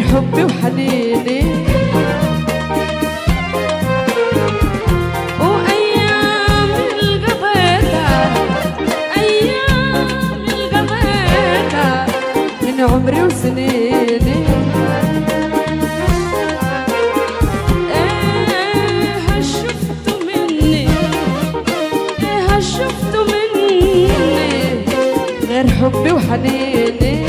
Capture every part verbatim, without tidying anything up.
حبي وحنيني وأيام القضيتها أيام القضيتها من عمري وسنيني إيه هالشفتوا مني إيه هالشفتوا مني غير حبي وحنيني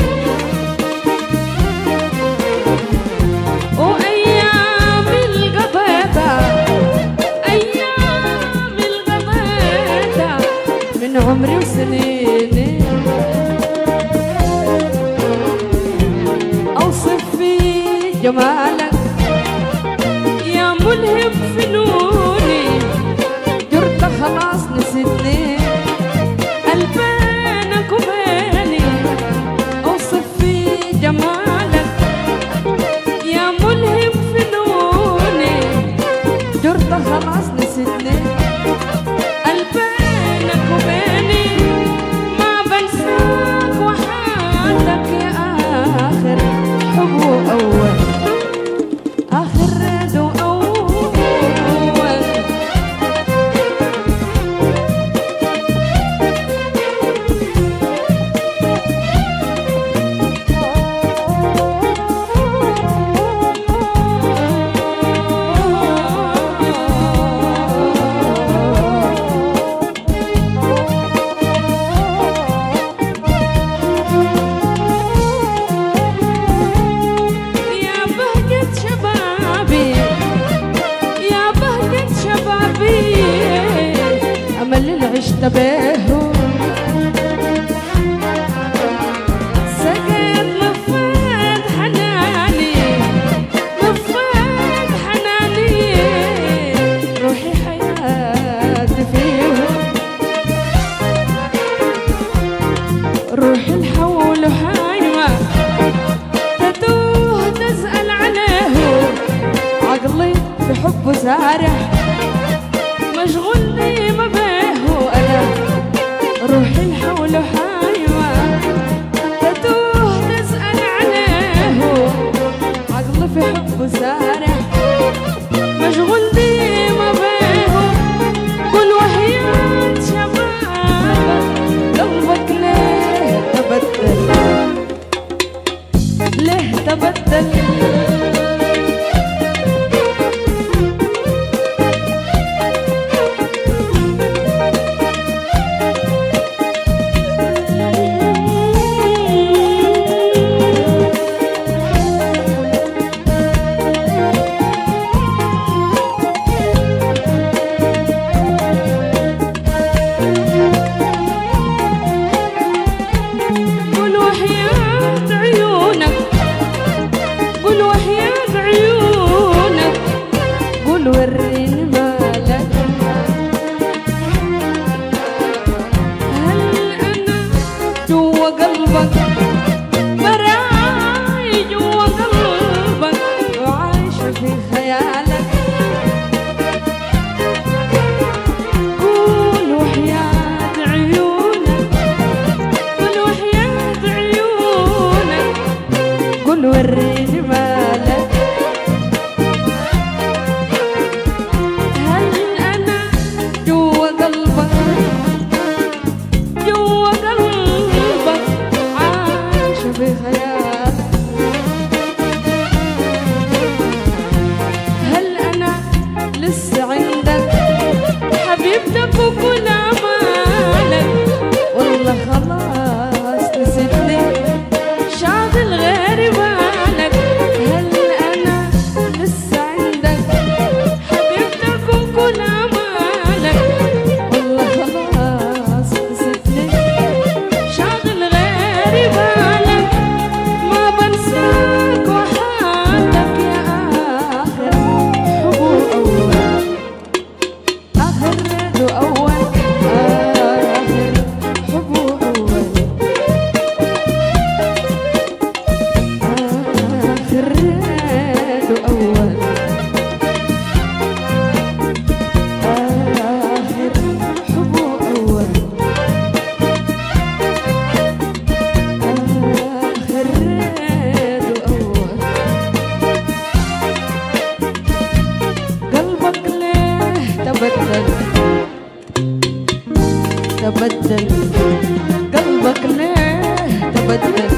وأيام القضيتها أيام القضيتها من عمري وسنيني أوصف في جمالك يا ملهم فنوني جرت خلاص نسيتني قلبينك وبيني أوصف في جمالك يا ملهم فنوني جرت خلاص نسيتني قلبينك وبيني ما بنساك وحالك يا آخر حب وأول آخر رد وأول يا بهجة شبابي يا بهجة شبابي أمل اللي عشت بيه سقيت لفيت حناني لفيت حناني روحي حياتي فيه روحي الحول وحايمة تتوه تسأل عليه عقلي في حبه سارح مشغول لي ما بيه أنا روحي الحول وحايمة تتوه تسأل عليه عقلي في حبه سارح مشغول لي ما بيه قول وحياة شبابك قلبك ليه تبدل ليه تبدل قول وحياة عيونك قول وحياة عيونك قول وريني مالك هل أنا جوا قلبك براي جوا قلبك وعايشة في خيالك قول وحياة عيونك قول وحياة عيونك قول وريني مالك هل أنا جوا قلبك جوا قلبك عايشة في خيالك هل أنا لسه عندك حبيبتك وكل أمالك والله خلاص نسيتني شاغل غير بالك هل أنا لسه عندك حبيبتك وكل أمالك والله خلاص نسيتني شاغل غير بالك تبدل؟ قلبك ليه تبدل؟